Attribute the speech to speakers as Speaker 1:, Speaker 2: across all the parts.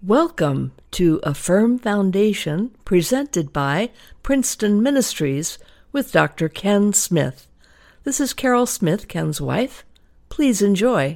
Speaker 1: Welcome to A Firm Foundation, presented by Princeton Ministries with Dr. Ken Smith. This is Carol Smith, Ken's wife. Please enjoy.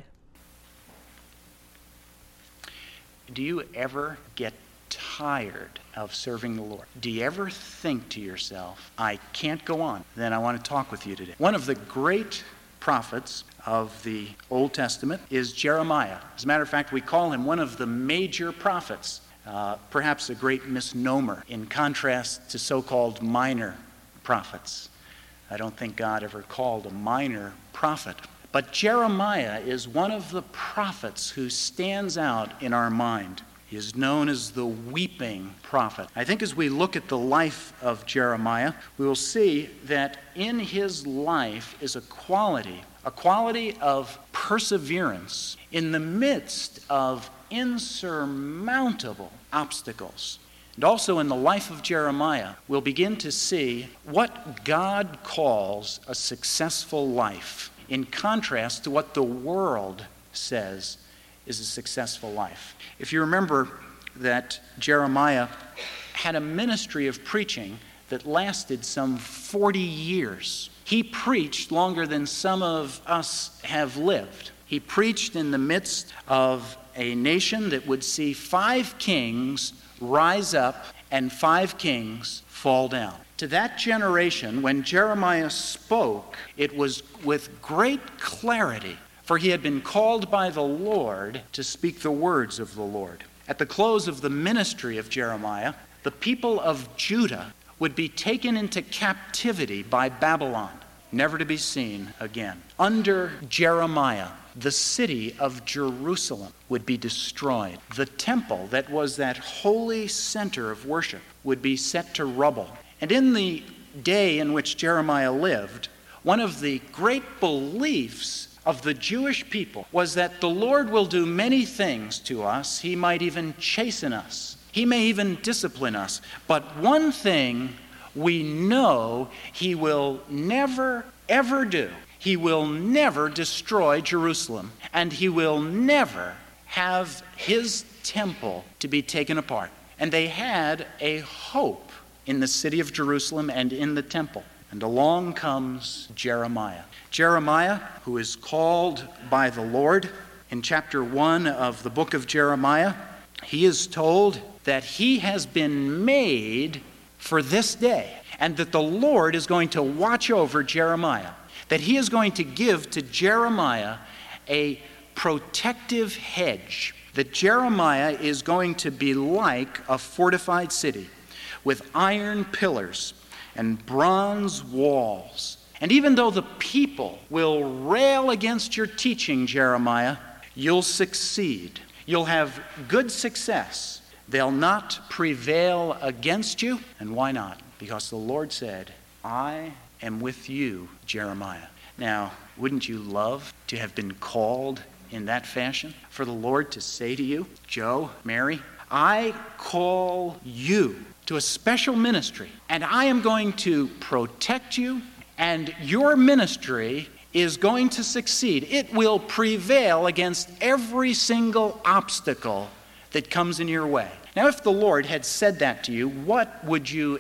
Speaker 2: Do you ever get tired of serving the Lord? Do you ever think to yourself, I can't go on? Then I want to talk with you today. One of the great prophets of the Old Testament is Jeremiah. As a matter of fact, we call him one of the major prophets, perhaps a great misnomer in contrast to so-called minor prophets. I don't think God ever called a minor prophet. But Jeremiah is one of the prophets who stands out in our mind. He is known as the weeping prophet. I think as we look at the life of Jeremiah, we will see that in his life is a quality of perseverance in the midst of insurmountable obstacles. And also in the life of Jeremiah, we'll begin to see what God calls a successful life, in contrast to what the world says is a successful life. If you remember that Jeremiah had a ministry of preaching that lasted some 40 years. He preached longer than some of us have lived. He preached in the midst of a nation that would see 5 kings rise up and 5 kings fall down. To that generation, when Jeremiah spoke, it was with great clarity, for he had been called by the Lord to speak the words of the Lord. At the close of the ministry of Jeremiah, the people of Judah would be taken into captivity by Babylon, never to be seen again. Under Jeremiah, the city of Jerusalem would be destroyed. The temple that was that holy center of worship would be set to rubble. And in the day in which Jeremiah lived, one of the great beliefs of the Jewish people was that the Lord will do many things to us. He might even chasten us. He may even discipline us. But one thing we know he will never, ever do. He will never destroy Jerusalem, and he will never have his temple to be taken apart. And they had a hope in the city of Jerusalem and in the temple. And along comes Jeremiah. Jeremiah, who is called by the Lord. In chapter 1 of the book of Jeremiah, he is told that he has been made for this day, and that the Lord is going to watch over Jeremiah, that he is going to give to Jeremiah a protective hedge, that Jeremiah is going to be like a fortified city with iron pillars and bronze walls. And even though the people will rail against your teaching, Jeremiah, you'll succeed. You'll have good success. They'll not prevail against you. And why not? Because the Lord said, I am with you, Jeremiah. Now, wouldn't you love to have been called in that fashion? For the Lord to say to you, Joe, Mary, I call you to a special ministry, and I am going to protect you, and your ministry is going to succeed. It will prevail against every single obstacle that comes in your way. Now, if the Lord had said that to you, what would you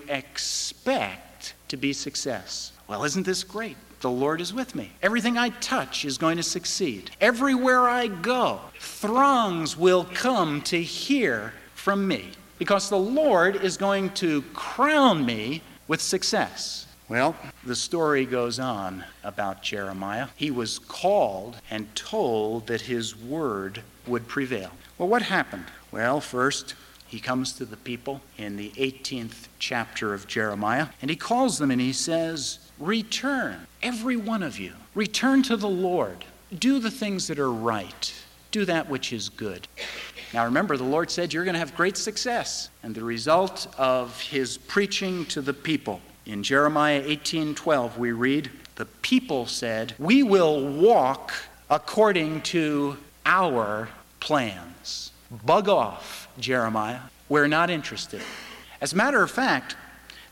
Speaker 2: expect to be success? Well, isn't this great? The Lord is with me. Everything I touch is going to succeed. Everywhere I go, throngs will come to hear from me, because the Lord is going to crown me with success. Well, the story goes on about Jeremiah. He was called and told that his word would prevail. Well, what happened? Well, first, he comes to the people in the 18th chapter of Jeremiah, and he calls them and he says, return, every one of you. Return to the Lord. Do the things that are right. Do that which is good. Now remember, the Lord said you're going to have great success. And the result of his preaching to the people, in Jeremiah 18:12 we read, the people said, we will walk according to our plans. Bug off, Jeremiah. We're not interested. As a matter of fact,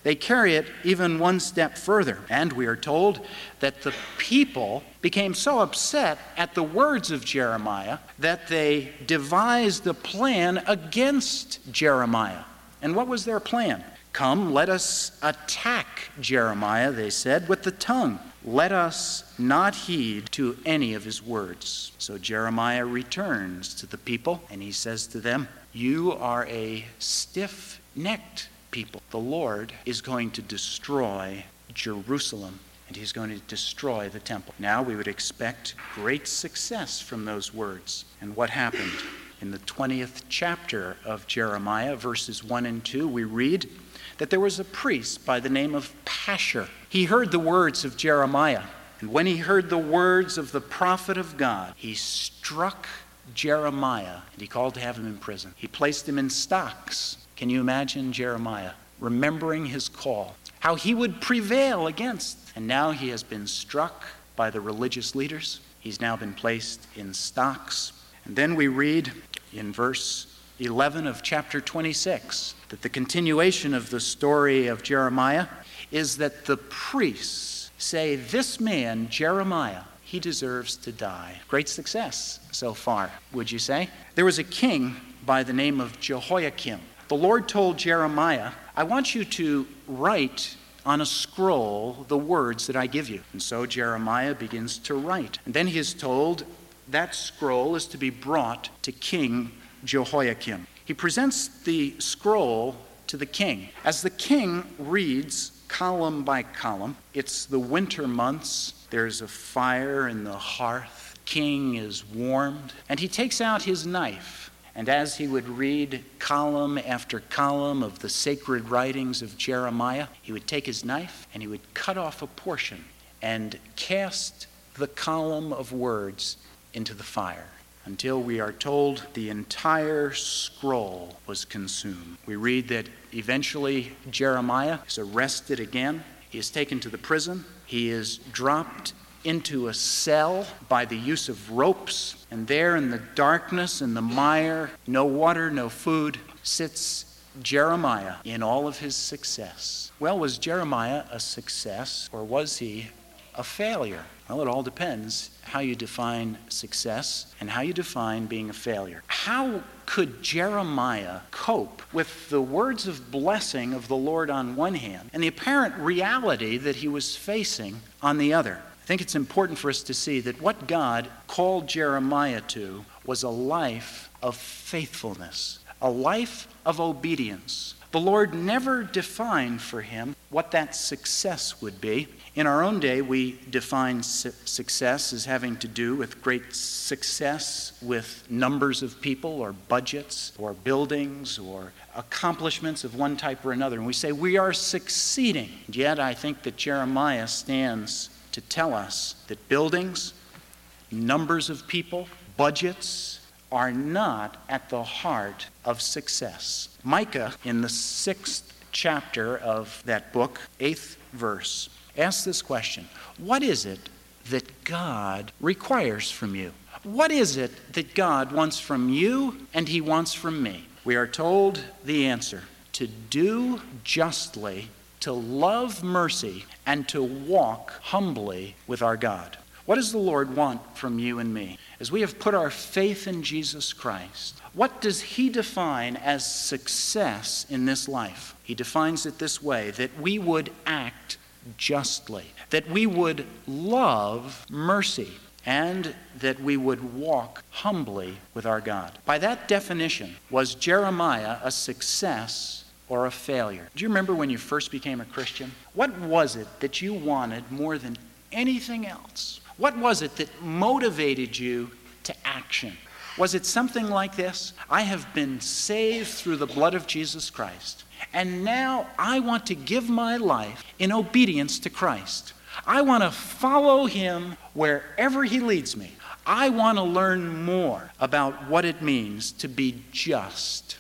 Speaker 2: They carry it even one step further. And we are told that the people became so upset at the words of Jeremiah that they devised a plan against Jeremiah. And what was their plan? Come, let us attack Jeremiah, they said, with the tongue. Let us not heed to any of his words. So Jeremiah returns to the people, and he says to them, you are a stiff-necked people. The Lord is going to destroy Jerusalem, and he's going to destroy the temple. Now we would expect great success from those words. And what happened? In the 20th chapter of Jeremiah, verses 1 and 2, we read that there was a priest by the name of Pashur. He heard the words of Jeremiah, and when he heard the words of the prophet of God, he struck Jeremiah, and he called to have him in prison. He placed him in stocks. Can you imagine Jeremiah remembering his call, how he would prevail against? And now he has been struck by the religious leaders. He's now been placed in stocks. And then we read in verse 11 of chapter 26 that the continuation of the story of Jeremiah is that the priests say, this man, Jeremiah, he deserves to die. Great success so far, would you say? There was a king by the name of Jehoiakim. The Lord told Jeremiah, I want you to write on a scroll the words that I give you. And so Jeremiah begins to write. And then he is told that scroll is to be brought to King Jehoiakim. He presents the scroll to the king. As the king reads column by column, it's the winter months. There's a fire in the hearth. King is warmed. And he takes out his knife. And as he would read column after column of the sacred writings of Jeremiah, he would take his knife and he would cut off a portion and cast the column of words into the fire until we are told the entire scroll was consumed. We read that eventually Jeremiah is arrested again. He is taken to the prison. He is dropped into a cell by the use of ropes, and there in the darkness and the mire, no water, no food, sits Jeremiah in all of his success. Well, was Jeremiah a success, or was he a failure? Well, it all depends how you define success and how you define being a failure. How could Jeremiah cope with the words of blessing of the Lord on one hand and the apparent reality that he was facing on the other? I think it's important for us to see that what God called Jeremiah to was a life of faithfulness, a life of obedience. The Lord never defined for him what that success would be. In our own day, we define success as having to do with great success with numbers of people or budgets or buildings or accomplishments of one type or another. And we say we are succeeding. And yet I think that Jeremiah stands to tell us that buildings, numbers of people, budgets are not at the heart of success. Micah, in the 6th chapter of that book, 8th verse, asks this question: what is it that God requires from you? What is it that God wants from you and he wants from me? We are told the answer: to do justly, to love mercy, and to walk humbly with our God. What does the Lord want from you and me? As we have put our faith in Jesus Christ, what does he define as success in this life? He defines it this way: that we would act justly, that we would love mercy, and that we would walk humbly with our God. By that definition, was Jeremiah a success or a failure? Do you remember when you first became a Christian? What was it that you wanted more than anything else? What was it that motivated you to action? Was it something like this? I have been saved through the blood of Jesus Christ, and now I want to give my life in obedience to Christ. I want to follow him wherever he leads me. I want to learn more about what it means to be just.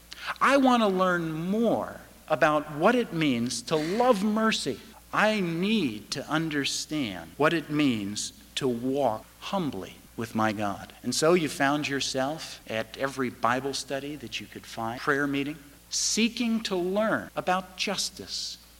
Speaker 2: I want to learn more about what it means to love mercy. I need to understand what it means to walk humbly with my God. And so you found yourself at every Bible study that you could find, prayer meeting, seeking to learn about justice,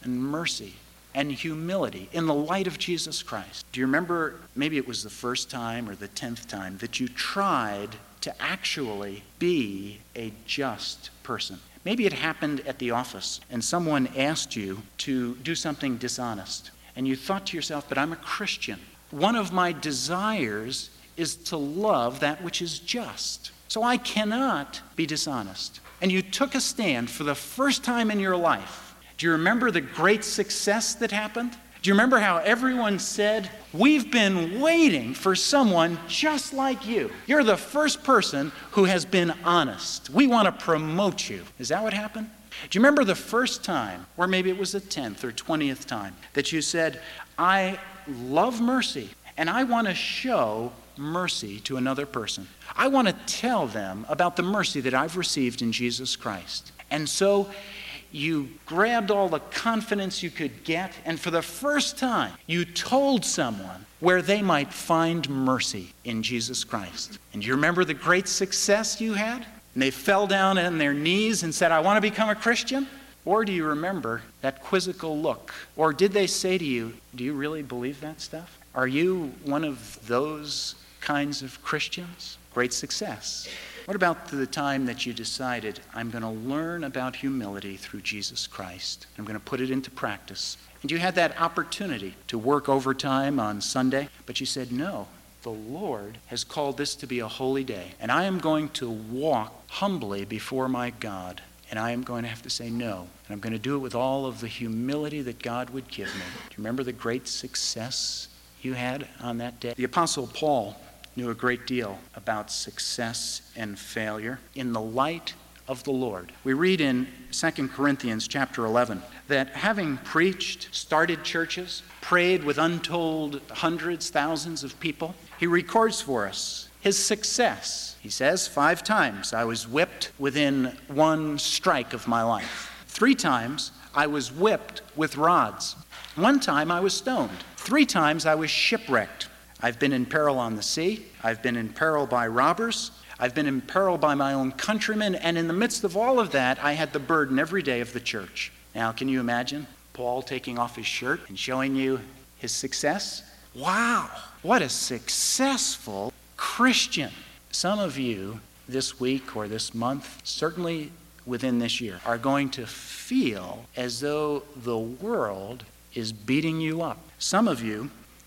Speaker 2: and mercy and humility in the light of Jesus Christ. Do you remember, maybe it was the first time or the 10th time, that you tried to actually be a just person? Maybe it happened at the office and someone asked you to do something dishonest. And you thought to yourself, but I'm a Christian. One of my desires is to love that which is just. So I cannot be dishonest. And you took a stand for the first time in your life. Do you remember the great success that happened? Do you remember how everyone said, we've been waiting for someone just like you. You're the first person who has been honest. We want to promote you. Is that what happened? Do you remember the first time, or maybe it was the 10th or 20th time, that you said, I love mercy, and I want to show mercy to another person. I want to tell them about the mercy that I've received in Jesus Christ. And so you grabbed all the confidence you could get, and for the first time, you told someone where they might find mercy in Jesus Christ. And you remember the great success you had? And they fell down on their knees and said, I want to become a Christian? Or do you remember that quizzical look? Or did they say to you, do you really believe that stuff? Are you one of those kinds of Christians? Great success. What about the time that you decided, I'm going to learn about humility through Jesus Christ. I'm going to put it into practice. And you had that opportunity to work overtime on Sunday, but you said, no, the Lord has called this to be a holy day, and I am going to walk humbly before my God, and I am going to have to say no. And I'm going to do it with all of the humility that God would give me. Do you remember the great success you had on that day? The Apostle Paul knew a great deal about success and failure in the light of the Lord. We read in 2 Corinthians chapter 11 that having preached, started churches, prayed with untold hundreds, thousands of people, he records for us his success. He says, 5 times I was whipped within one strike of my life. 3 times I was whipped with rods. 1 time I was stoned. 3 times I was shipwrecked. I've been in peril on the sea. I've been in peril by robbers. I've been in peril by my own countrymen. And in the midst of all of that, I had the burden every day of the church. Now, can you imagine Paul taking off his shirt and showing you his success? Wow, what a successful Christian. Some of you this week or this month, certainly within this year, are going to feel as though the world is beating you up. Some of you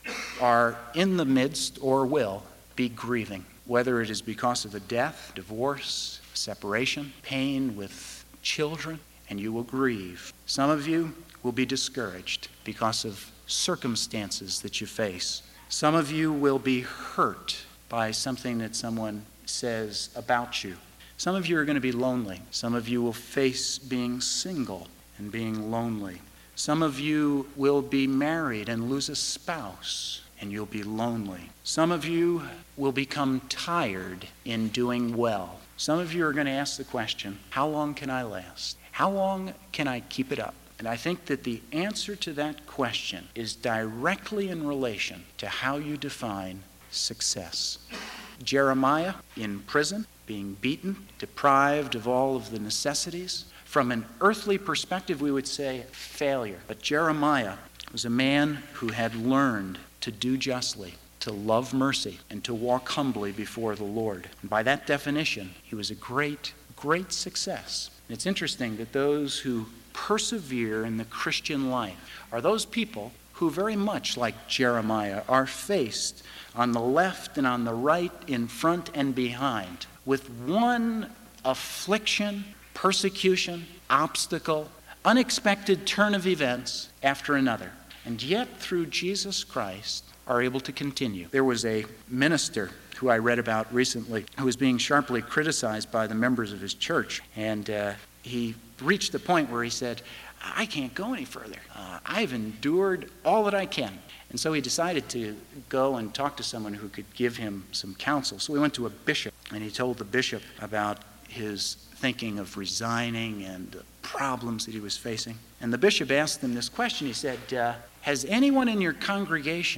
Speaker 2: are in the midst or will be grieving, whether it is because of a death, divorce, separation, pain with children, and you will grieve. Some of you will be discouraged because of circumstances that you face. Some of you will be hurt by something that someone says about you. Some of you are going to be lonely. Some of you will face being single and being lonely. Some of you will be married and lose a spouse, and you'll be lonely. Some of you will become tired in doing well. Some of you are going to ask the question, how long can I last? How long can I keep it up? And I think that the answer to that question is directly in relation to how you define success. Jeremiah in prison, being beaten, deprived of all of the necessities. From an earthly perspective, we would say failure. But Jeremiah was a man who had learned to do justly, to love mercy, and to walk humbly before the Lord. And by that definition, he was a great, great success. And it's interesting that those who persevere in the Christian life are those people who very much like Jeremiah are faced on the left and on the right, in front and behind, with one affliction, persecution, obstacle, unexpected turn of events after another. And yet, through Jesus Christ, are able to continue. There was a minister who I read about recently who was being sharply criticized by the members of his church. And he reached the point where he said, I can't go any further. I've endured all that I can. And so he decided to go and talk to someone who could give him some counsel. So he went to a bishop, and he told the bishop about his thinking of resigning and the problems that he was facing. And the bishop asked him this question. He said, has anyone in your congregation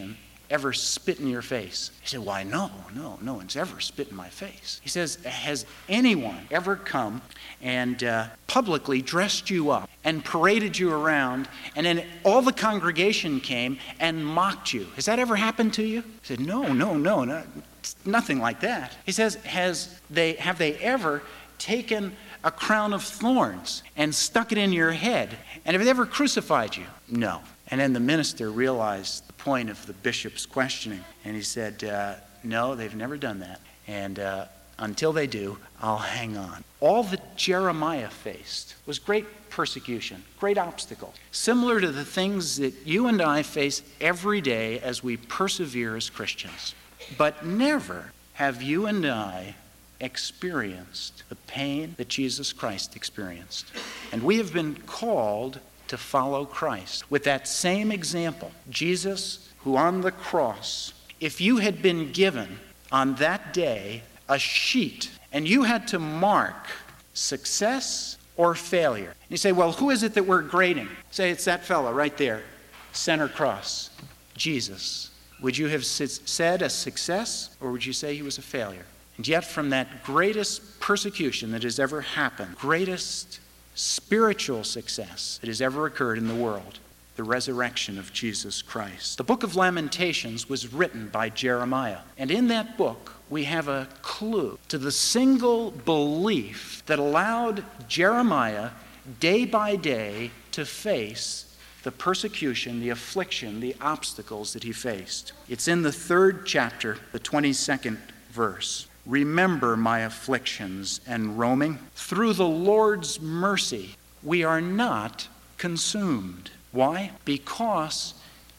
Speaker 2: ever spit in your face? He said, why, no one's ever spit in my face. He says, has anyone ever come and publicly dressed you up and paraded you around, and then all the congregation came and mocked you? Has that ever happened to you? He said, no, nothing like that. He says, have they ever taken a crown of thorns and stuck it in your head? And have they ever crucified you? No. And then the minister realized the point of the bishop's questioning, and he said, no, they've never done that. And until they do, I'll hang on. All that Jeremiah faced was great persecution, great obstacles, similar to the things that you and I face every day as we persevere as Christians. But never have you and I experienced the pain that Jesus Christ experienced. And we have been called to follow Christ with that same example. Jesus, who on the cross, if you had been given on that day a sheet and you had to mark success or failure, and you say, well, who is it that we're grading? Say, it's that fellow right there, center cross, Jesus. Would you have said a success, or would you say he was a failure? And yet from that greatest persecution that has ever happened, greatest spiritual success that has ever occurred in the world, the resurrection of Jesus Christ. The book of Lamentations was written by Jeremiah. And in that book, we have a clue to the single belief that allowed Jeremiah day by day to face the persecution, the affliction, the obstacles that he faced. It's in the 3rd chapter, the 22nd verse. Remember my afflictions and roaming. Through the Lord's mercy, we are not consumed. Why? Because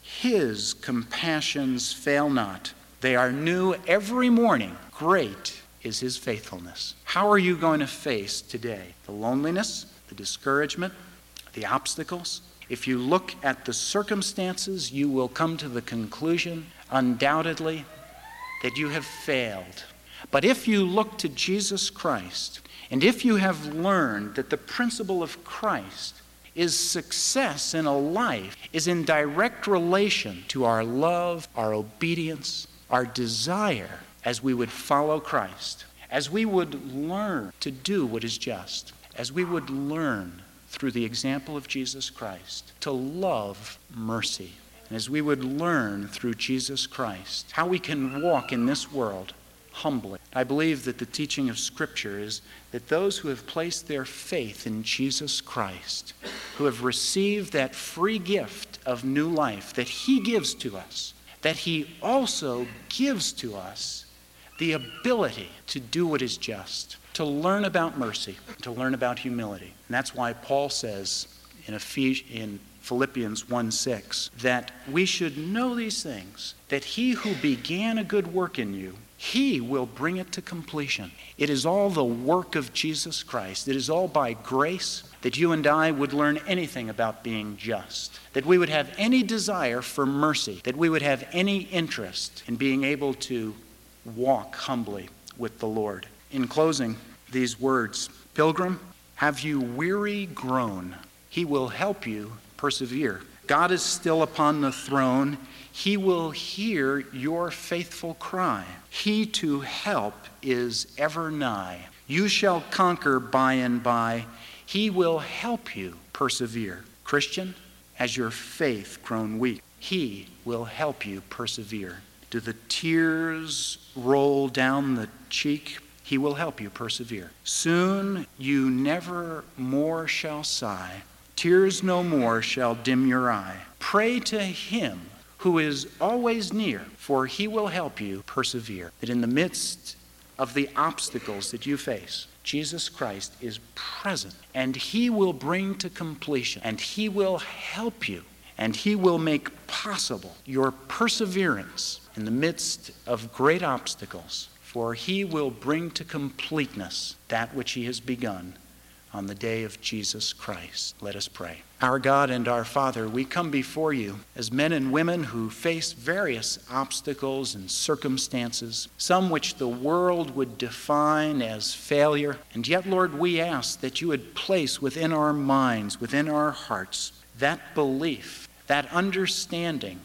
Speaker 2: his compassions fail not. They are new every morning. Great is his faithfulness. How are you going to face today the loneliness, the discouragement, the obstacles? If you look at the circumstances, you will come to the conclusion, undoubtedly, that you have failed. But if you look to Jesus Christ, and if you have learned that the principle of Christ is success in a life, is in direct relation to our love, our obedience, our desire as we would follow Christ, as we would learn to do what is just, as we would learn through the example of Jesus Christ to love mercy, and as we would learn through Jesus Christ how we can walk in this world humbly. I believe that the teaching of Scripture is that those who have placed their faith in Jesus Christ, who have received that free gift of new life that he gives to us, that he also gives to us the ability to do what is just, to learn about mercy, to learn about humility. And that's why Paul says in Philippians 1:6 that we should know these things, that he who began a good work in you, he will bring it to completion. It is all the work of Jesus Christ. It is all by grace that you and I would learn anything about being just, that we would have any desire for mercy, that we would have any interest in being able to walk humbly with the Lord. In closing, these words, Pilgrim, have you weary grown? He will help you persevere. God is still upon the throne. He will hear your faithful cry. He to help is ever nigh. You shall conquer by and by. He will help you persevere. Christian, has your faith grown weak? He will help you persevere. Do the tears roll down the cheek? He will help you persevere. Soon you never more shall sigh. Tears no more shall dim your eye. Pray to him who is always near, for he will help you persevere. That in the midst of the obstacles that you face, Jesus Christ is present, and he will bring to completion, and he will help you, and he will make possible your perseverance in the midst of great obstacles, for he will bring to completeness that which he has begun on the day of Jesus Christ. Let us pray. Our God and our Father, we come before you as men and women who face various obstacles and circumstances, some which the world would define as failure. And yet, Lord, we ask that you would place within our minds, within our hearts, that belief, that understanding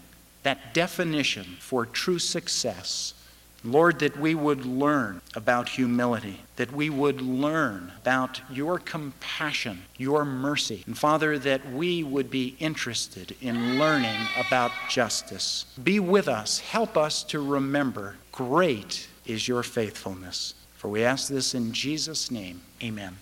Speaker 2: that definition for true success. Lord, that we would learn about humility, that we would learn about your compassion, your mercy. And Father, that we would be interested in learning about justice. Be with us. Help us to remember, great is your faithfulness. For we ask this in Jesus' name. Amen.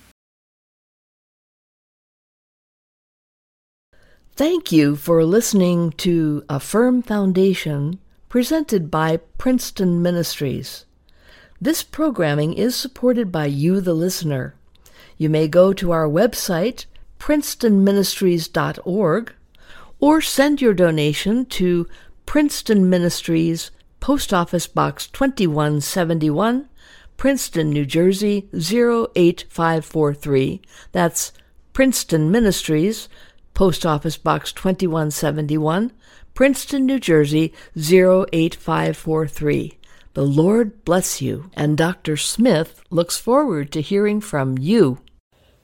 Speaker 1: Thank you for listening to A Firm Foundation, presented by Princeton Ministries. This programming is supported by you, the listener. You may go to our website, princetonministries.org, or send your donation to Princeton Ministries, Post Office Box 2171, Princeton, New Jersey 08543. That's Princeton Ministries, Post Office Box 2171, Princeton, New Jersey 08543. The Lord bless you, and Dr. Smith looks forward to hearing from you.